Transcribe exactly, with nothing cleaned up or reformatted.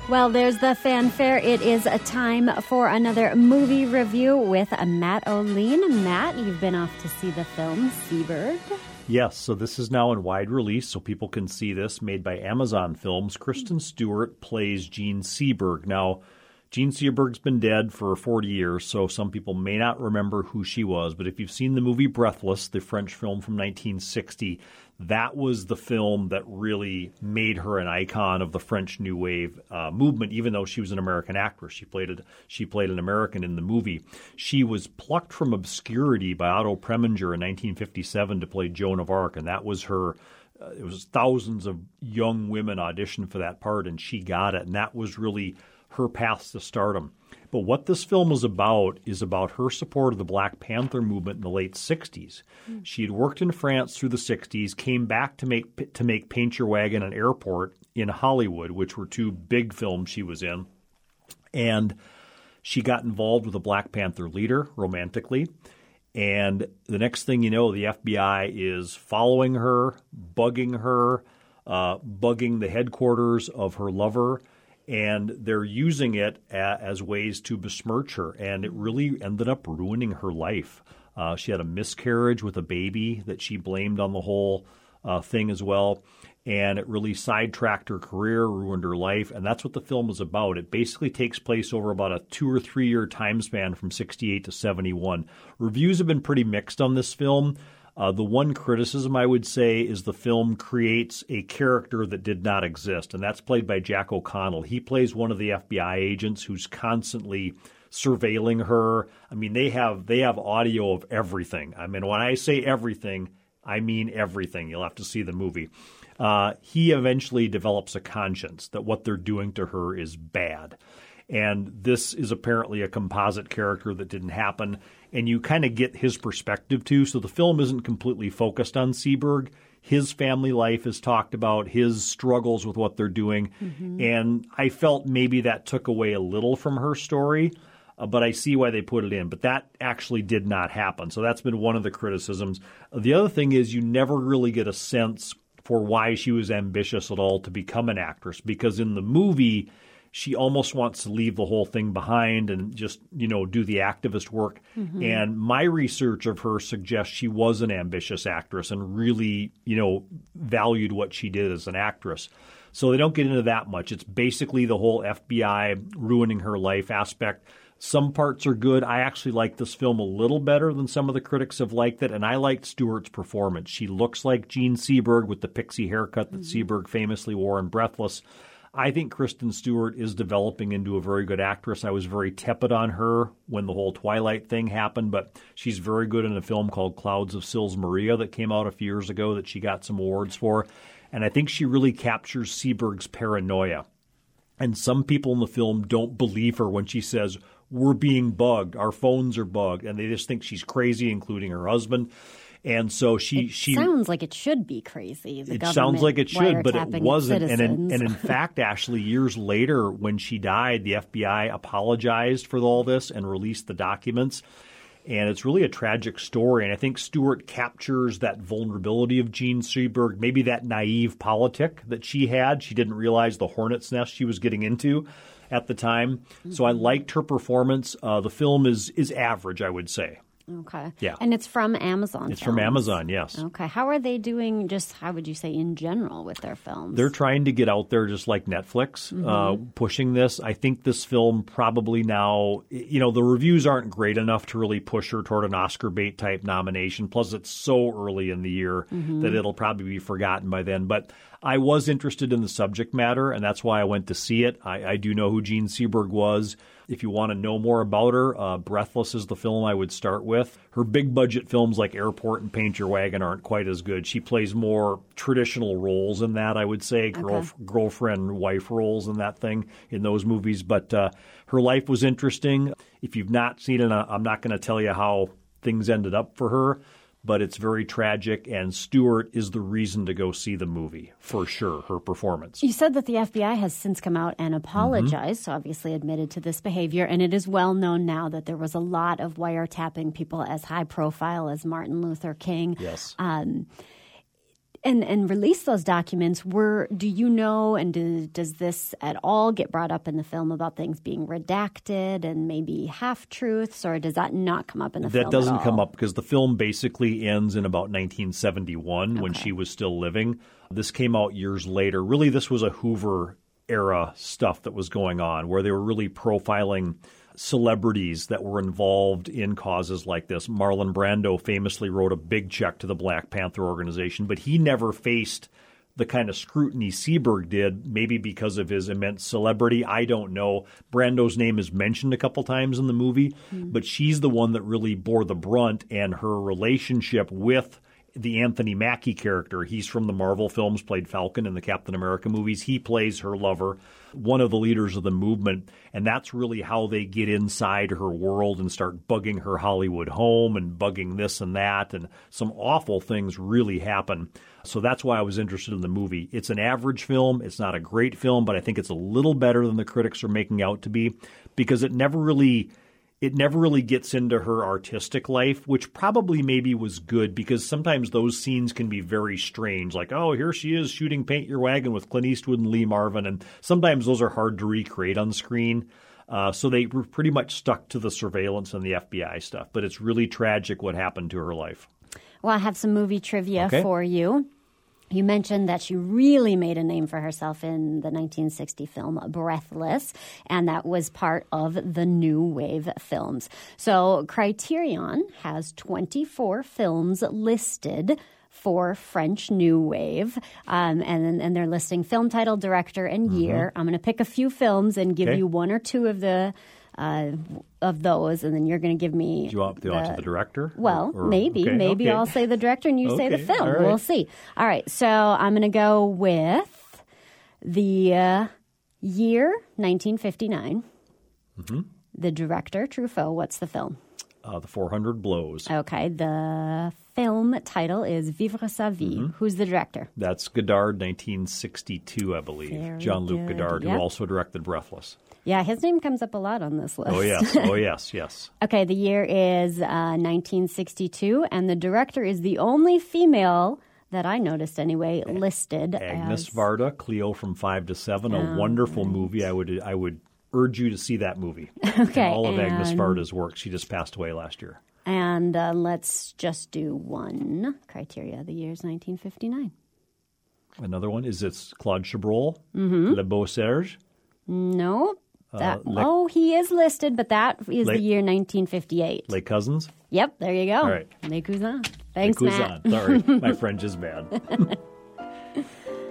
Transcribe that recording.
Well, there's the fanfare. It is a time for another movie review with Matt O'Lean. Matt, you've been off to see the film Seberg. Yes, so this is now in wide release, so people can see this, made by Amazon Films. Kristen Stewart plays Jean Seberg. Now, Jean Seberg's been dead for forty years, so some people may not remember who she was. But if you've seen the movie Breathless, the French film from nineteen sixty, that was the film that really made her an icon of the French New Wave uh, movement, even though she was an American actress. She played a, she played an American in the movie. She was plucked from obscurity by Otto Preminger in nineteen fifty-seven to play Joan of Arc, and that was her. Uh, it was thousands of young women auditioned for that part, and she got it, and that was really her path to stardom. But what this film is about is about her support of the Black Panther movement in the late sixties. Mm. She had worked in France through the sixties, came back to make to make Paint Your Wagon and Airport in Hollywood, which were two big films she was in. And she got involved with the Black Panther leader romantically. And the next thing you know, the F B I is following her, bugging her, uh, bugging the headquarters of her lover, and they're using it a, as ways to besmirch her. And it really ended up ruining her life. Uh, she had a miscarriage with a baby that she blamed on the whole uh, thing as well. And it really sidetracked her career, ruined her life. And that's what the film is about. It basically takes place over about a two or three year time span from sixty-eight to seventy-one. Reviews have been pretty mixed on this film. Uh, the one criticism I would say is the film creates a character that did not exist, and that's played by Jack O'Connell. He plays one of the F B I agents who's constantly surveilling her. I mean, they have they have audio of everything. I mean, when I say everything, I mean everything. You'll have to see the movie. Uh, he eventually develops a conscience that what they're doing to her is bad. And this is apparently a composite character that didn't happen. And you kind of get his perspective, too. So the film isn't completely focused on Seberg. His family life is talked about, his struggles with what they're doing. Mm-hmm. And I felt maybe that took away a little from her story, uh, but I see why they put it in. But that actually did not happen. So that's been one of the criticisms. The other thing is you never really get a sense for why she was ambitious at all to become an actress, because in the movie she almost wants to leave the whole thing behind and just, you know, do the activist work. Mm-hmm. And my research of her suggests she was an ambitious actress and really, you know, valued what she did as an actress. So they don't get into that much. It's basically the whole F B I ruining her life aspect. Some parts are good. I actually like this film a little better than some of the critics have liked it, and I liked Stewart's performance. She looks like Jean Seberg with the pixie haircut that mm-hmm. Seberg famously wore in Breathless. I think Kristen Stewart is developing into a very good actress. I was very tepid on her when the whole Twilight thing happened, but she's very good in a film called Clouds of Sils Maria that came out a few years ago that she got some awards for. And I think she really captures Seberg's paranoia. And some people in the film don't believe her when she says, we're being bugged, our phones are bugged, and they just think she's crazy, including her husband. And so she it she sounds like it should be crazy. The it sounds like it should, but it wasn't. And in, and in fact, Ashley, years later, when she died, the F B I apologized for all this and released the documents. And it's really a tragic story. And I think Stewart captures that vulnerability of Jean Seberg, maybe that naive politic that she had. She didn't realize the hornet's nest she was getting into at the time. Mm-hmm. So I liked her performance. Uh, the film is is average, I would say. Okay. Yeah. And it's from Amazon It's films. from Amazon, yes. Okay. How are they doing, just how would you say, in general with their films? They're trying to get out there just like Netflix, mm-hmm. uh, pushing this. I think this film probably now, you know, the reviews aren't great enough to really push her toward an Oscar bait type nomination. Plus, it's so early in the year mm-hmm. that it'll probably be forgotten by then. But I was interested in the subject matter, and that's why I went to see it. I, I do know who Jean Seberg was. If you want to know more about her, uh, Breathless is the film I would start with. Her big-budget films like Airport and Paint Your Wagon aren't quite as good. She plays more traditional roles in that, I would say, girl, okay. girlfriend, wife roles in that thing, in those movies. But uh, her life was interesting. If you've not seen it, I'm not going to tell you how things ended up for her. But it's very tragic, and Stewart is the reason to go see the movie, for sure, her performance. You said that the F B I has since come out and apologized, mm-hmm. so obviously admitted to this behavior, and it is well known now that there was a lot of wiretapping people as high profile as Martin Luther King. Yes. Um, and, and release those documents, were do you know, and do, does this at all get brought up in the film about things being redacted and maybe half-truths, or does that not come up in the that film doesn't at all? come up because the film basically ends in about nineteen seventy-one Okay. when she was still living. This came out years later. Really, this was a Hoover-era stuff that was going on where they were really profiling celebrities that were involved in causes like this. Marlon Brando famously wrote a big check to the Black Panther organization, but he never faced the kind of scrutiny Seberg did, maybe because of his immense celebrity. I don't know. Brando's name is mentioned a couple times in the movie, mm. but she's the one that really bore the brunt, and her relationship with the Anthony Mackie character. He's from the Marvel films, played Falcon in the Captain America movies. He plays her lover, one of the leaders of the movement, and that's really how they get inside her world and start bugging her Hollywood home and bugging this and that, and some awful things really happen. So that's why I was interested in the movie. It's an average film. It's not a great film, but I think it's a little better than the critics are making out to be because it never really... It never really gets into her artistic life, which probably maybe was good because sometimes those scenes can be very strange. Like, oh, here she is shooting Paint Your Wagon with Clint Eastwood and Lee Marvin. And sometimes those are hard to recreate on screen. Uh, so they were pretty much stuck to the surveillance and the F B I stuff. But it's really tragic what happened to her life. Well, I have some movie trivia okay. for you. You mentioned that she really made a name for herself in the nineteen sixty film Breathless, and that was part of the New Wave films. So Criterion has twenty-four films listed for French New Wave, um, and, and they're listing film title, director, and year. Mm-hmm. I'm going to pick a few films and give okay. you one or two of the uh, of those, and then you're going to give me. Do you want the, the, the director? Well, or, or, maybe. okay, maybe okay. I'll say the director and you okay, say the film. right. We'll see. All right, so I'm going to go with the uh, year nineteen fifty-nine. Mm-hmm. The director, Truffaut. What's the film? Uh, the four hundred Blows. Okay, the film title is Vivre sa vie. Mm-hmm. Who's the director? That's Godard, nineteen sixty-two, I believe. Very Jean-Luc good. Godard, Yep. who also directed Breathless. Yeah, his name comes up a lot on this list. Oh, yes. Oh, yes, yes. Okay, the year is uh, nineteen sixty-two, and the director is the only female that I noticed anyway listed. Agnes as... Varda, Cleo from five to seven, a Oh, wonderful right. movie. I would I would urge you to see that movie. Okay, and all of and... Agnes Varda's work. She just passed away last year. And uh, let's just do one criteria. The year is nineteen fifty-nine. Another one is it's Claude Chabrol, Mm-hmm. Le Beau Serge. No. That, Uh, Le- oh, he is listed, but that is Le- the year nineteen fifty-eight. Les Cousins. Yep, there you go. All right. Les Cousins. Thanks, Les Matt. Cousins. Sorry, my French is bad.